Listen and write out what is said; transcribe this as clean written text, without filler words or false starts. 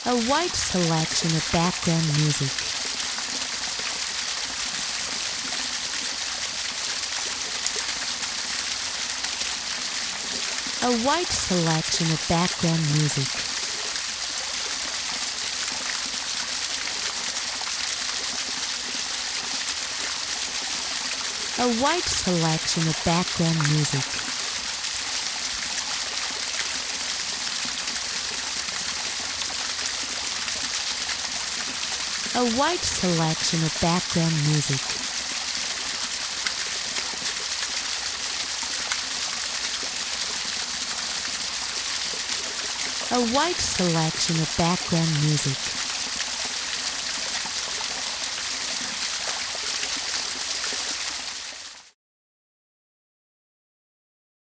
A wide selection of background music. A wide selection of background music. A wide selection of background music. A wide selection of background music. A wide selection of background music.